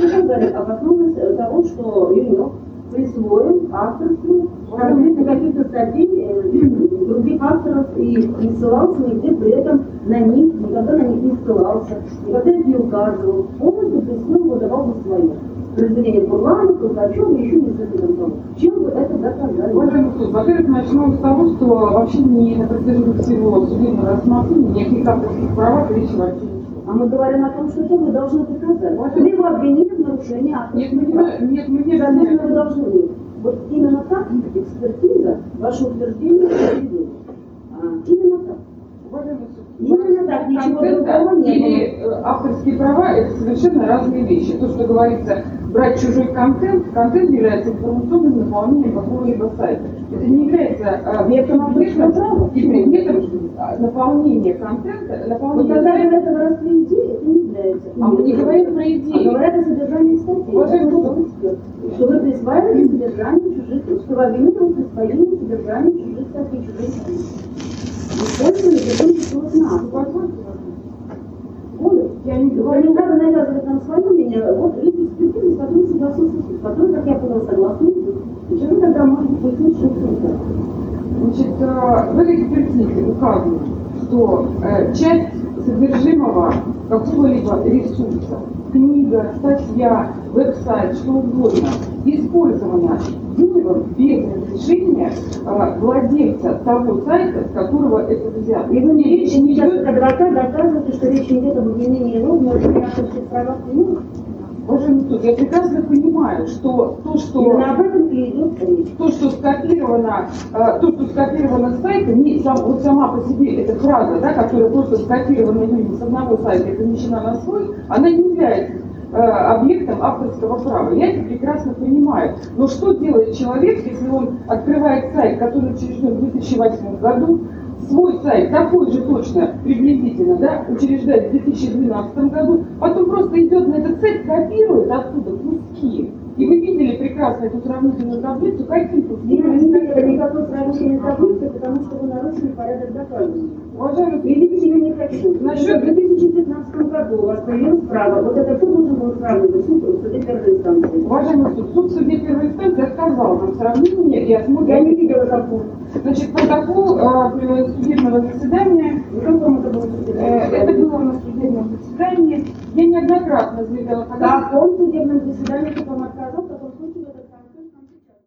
сказали об основности того, что Юнек присвоил авторству конкретно каких-то статей других авторов и не ссылался нигде при этом на них, никогда на них не ссылался, никогда их не указывал. Полностью присвоил, выдавал за свое. Произведение Бурлана, Толкачева, еще несколько там. Чем вы это доказали? Уважаемый суд, во-первых, начнем с того, что вообще не на протяжении всего судебного рассмотрения никаких авторских прав речи вообще не шло. А мы говорим о том, что это вы должны доказать. Либо обвинили в нарушении авторских прав. Нет, мы не Соответственно, вы должны. Вот именно так экспертиза ваше утверждение приведет. Именно так. Уважаемый суд, Именно так, ничего другого не или авторские права — это совершенно разные вещи. То, что говорится, брать чужой контент является информационным наполнением какого-либо сайта. Это не является предметом наполнения контента, наполнения когда сайта. вы это выросли идеи, это не является. А мы не говорим про идеи. А говорят о содержании статьи. Что вы присваиваете содержание чужих, что вы обвините в присвоении содержания чужих статей, чужих статей. Использовали закон, что нас. Я не говорю, не надо навязывать нам свое мнение. Вот есть экспертиза, с которой согласился суд, который, как я понял, согласен суд. И что тогда может быть, что суд? Значит, в этой экспертизе указано, что часть содержимого какого-либо ресурса, книга, статья, веб-сайт, что угодно, использована Юневым без разрешения владельца того сайта, с которого это взято. И вы мне речь сейчас как адвокат доказываете, что речь идет об обвинении ровно в авторских правах Юнева? Уважаемый суд, я прекрасно понимаю, что именно об этом и идет речь. То, что скопировано с сайта, вот сама по себе эта фраза, да, которая просто скопирована с одного сайта и помещена на свой, она не является объектом авторского права. Я это прекрасно понимаю. Но что делает человек, если он открывает сайт, который учрежден в 2008 году, свой сайт такой же точно, приблизительно, да, учреждает в 2012 году, потом просто идет на этот сайт, копирует оттуда куски. И вы видели прекрасно эту сравнительную таблицу, какие куски? Я не видела никакой сравнительной таблицы, потому что вы нарушили порядок доказывания. Уважаемый, я видеть ее не хочу. Насчет... В 2015 году у вас появилось право. Вот это кто должен был сравнивать? Суд в суде первой инстанции. Уважаемый суд в суде первой инстанции отказал нам в сравнении и осмотре. Я не видела такого. Значит, протокол судебного заседания, это было на судебном заседании, я неоднократно заявляла, в каком судебном заседании кто вам отказал?